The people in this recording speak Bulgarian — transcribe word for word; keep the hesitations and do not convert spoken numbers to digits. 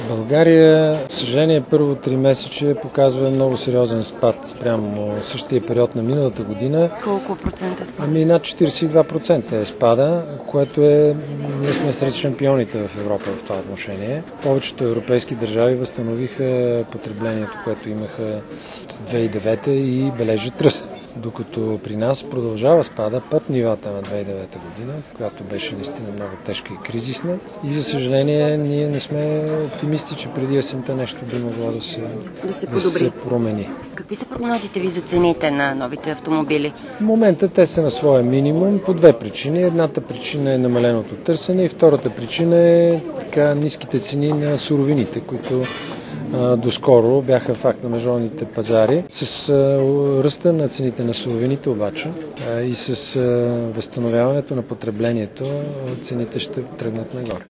България, за съжаление, първо три месече показва много сериозен спад спрямо същия период на миналата година. Колко процента е спада? Ами над четиридесет и два процента е спада, което е, ние сме сред шампионите в Европа в това отношение. Повечето европейски държави възстановиха потреблението, което имаха от две хиляди и девета и бележат ръст. Докато при нас продължава спада под нивата на две хиляди и девета година, която беше наистина много тежка и кризисна. И за съжаление ние не сме оптимисти, че преди есента нещо би могло да се, да се, да се промени. Какви са прогнозите ви за цените на новите автомобили? В момента те са на своя минимум по две причини. Едната причина е намаленото търсене и втората причина е така ниските цени на суровините, които а, доскоро бяха факт на международните пазари. С а, ръста на цените на суровините обаче а, и с а, възстановяването на потреблението цените ще тръгнат нагоре.